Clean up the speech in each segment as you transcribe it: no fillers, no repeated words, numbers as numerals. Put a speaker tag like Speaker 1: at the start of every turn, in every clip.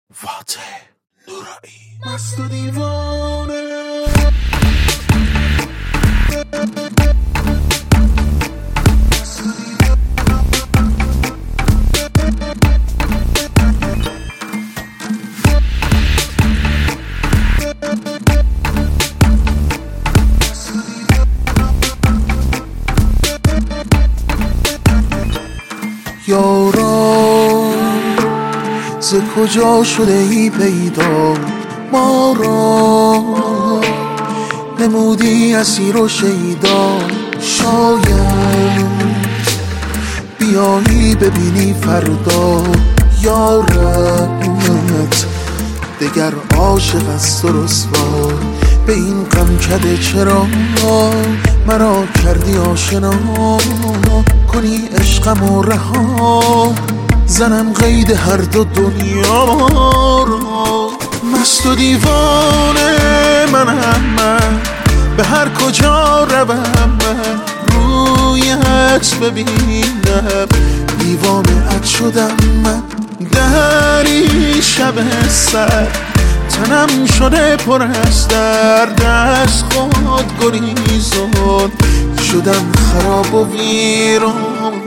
Speaker 1: فاتح نورایی مست و دیوانه. یارا ز کجا شده ای پیدا، ما را نمودی اسیر و شیدا. شاید بیایی ببینی فردا یارت دگر عاشق است و رسوا. به این غم کده چرا مرا کردی آشنا، کنی عشقم و رها زنم قید هر دو دنیا را. مست و دیوانه من به هر کجا روم من رویت ببینم، دیوانه ات شدم من. دری شب سر تنم شده پر از درد، از خود گریزان شدم خراب و ویران.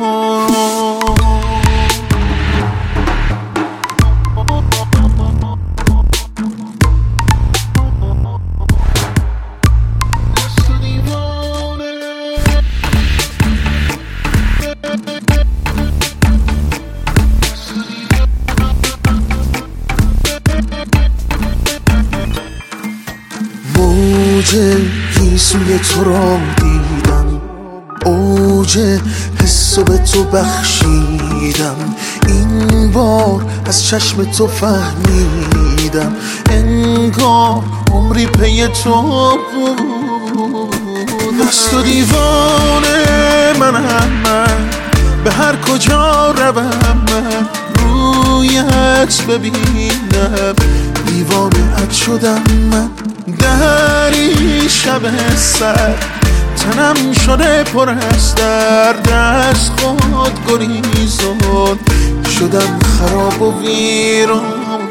Speaker 1: موج گیسوی تو را دیدم، اوج حسو به تو بخشیدم. این بار از چشم تو فهمیدم انگار عمری پی تو بود. مست و دیوانه من به هر کجا روم من رویت ببینم، دیوانه ات شدم من. دری شب سر تنم شده پر از درد، از خود گریزان شدم خراب و ویران.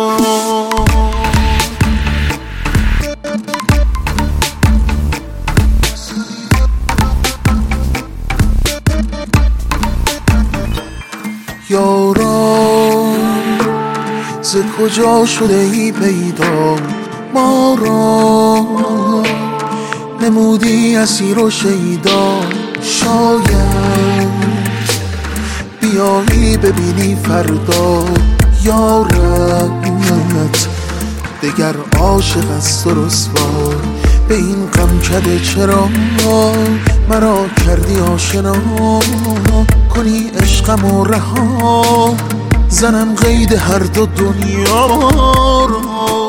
Speaker 1: یارا ز کجا شده ای پیدا، ما را نمودی اسیر و شیدا. شاید بیایی ببینی فردا یارت دگر عاشق است و رسوا. به این غم کده چرا مرا کردی آشنا، کنی عشقم و رها زنم قید هر دو دنیا را.